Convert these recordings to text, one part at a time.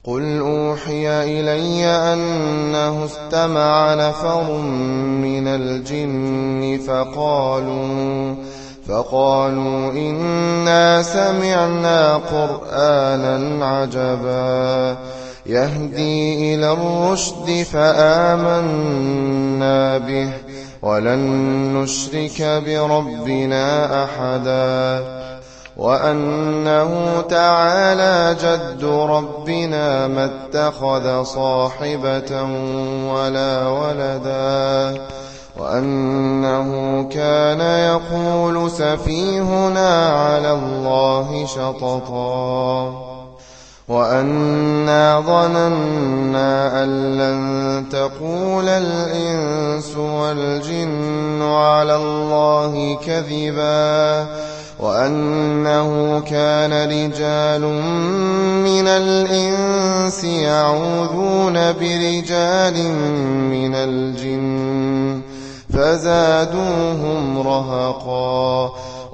قل أوحي إلي أنه استمع نفر من الجن فقالوا إنا سمعنا قرآنا عجبا يهدي إلى الرشد فآمنا به ولن نشرك بربنا أحدا وأنه تعالى جد ربنا ما اتخذ صاحبة ولا ولدا وأنه كان يقول سفيهنا على الله شططا وأنا ظننا أن لن تقول الإنس والجن على الله كذبا وأنه كان رجال من الإنس يعوذون برجال من الجن فزادوهم رهقا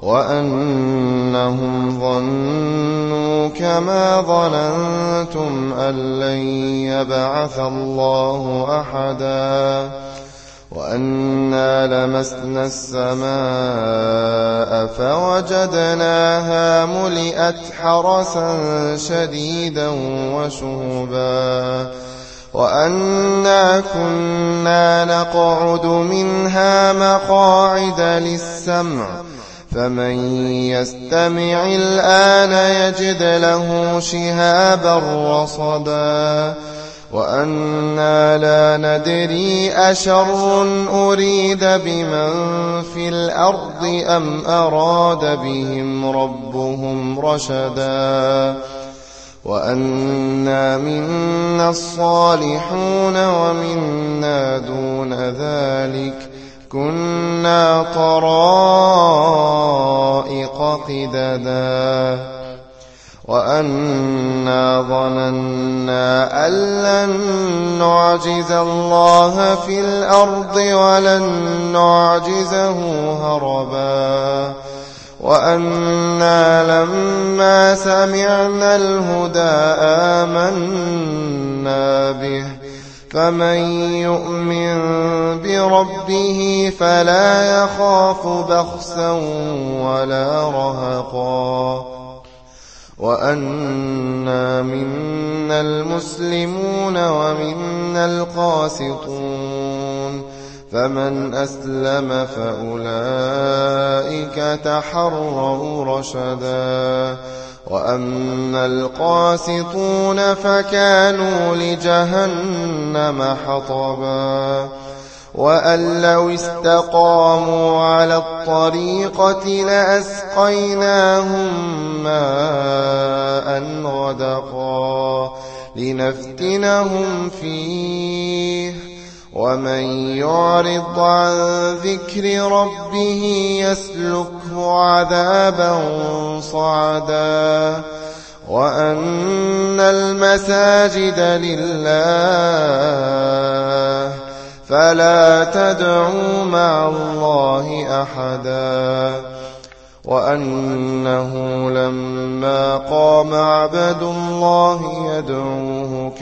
وأنهم ظنوا كما ظننتم أن لن يبعث الله أحدا وأنا لمسنا السماء فوجدناها ملئت حرسا شديدا وشهبا وأنا كنا نقعد منها مقاعد للسمع فمن يستمع الآن يجد له شهابا رصدا وأنا لا ندري أشر أريد بمن في الأرض أم أراد بهم ربهم رشدا وأنا منا الصالحون ومنا دون ذلك كنا طرائق قددا وأنا ظننا أن لن نعجز الله في الأرض ولن نعجزه هربا وأنا لما سمعنا الهدى آمنا به فمن يؤمن بربه فلا يخاف بخسا ولا رهقا وأنا منا المسلمون ومنا القاسطون فمن أسلم فأولئك تحروا رشدا وأما القاسطون فكانوا لجهنم حطبا وأن لو استقاموا على الطريقة لأسقيناهم ماء غدقا لنفتنهم فيه ومن يعرض عن ذكر ربه يسلكه عذابا صعدا وأن المساجد لله فلا تدعوا مع الله أحدا وأنه لما قام عبد الله يدعوه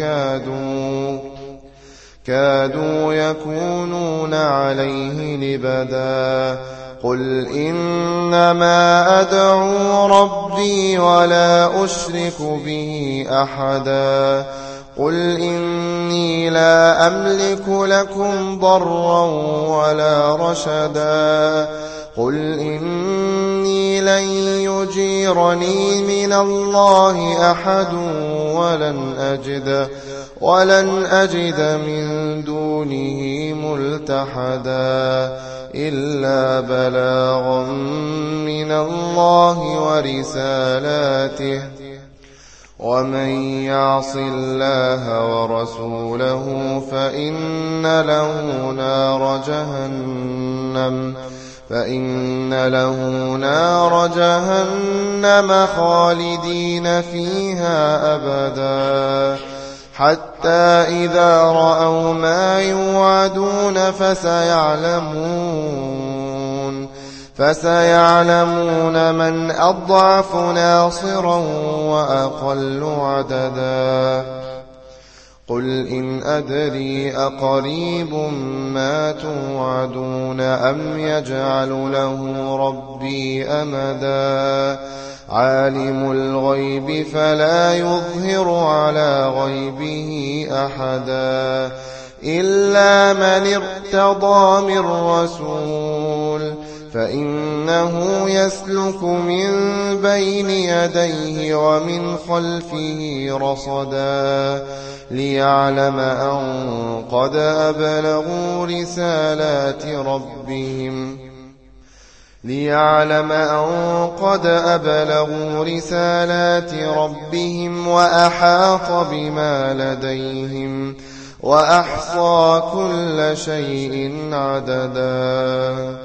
كادوا يكونون عليه لبدا قل إنما أدعو ربي ولا أشرك به أحدا قل إني لا أملك لكم ضرا ولا رشدا قل إني لن يجيرني من الله أحد ولن أجد من دونه ملتحدا إلا بلاغا من الله ورسالاته ومن يعص الله ورسوله فإن له نار جهنم خالدين فيها أبدا حتى إذا رأوا ما يوعدون فسيعلمون من أضعف ناصرا وأقل عددا أدري أقريب ما توعدون أم يجعل له ربي أمدا عالم الغيب فلا يظهر على غيبه أحدا إلا من ارتضى من رسول فإنه يسلك من بين يديه ومن خلفه رصدا ليعلم أن قد أبلغوا رسالات ربهم وأحاط بما لديهم وأحصى كل شيء عددا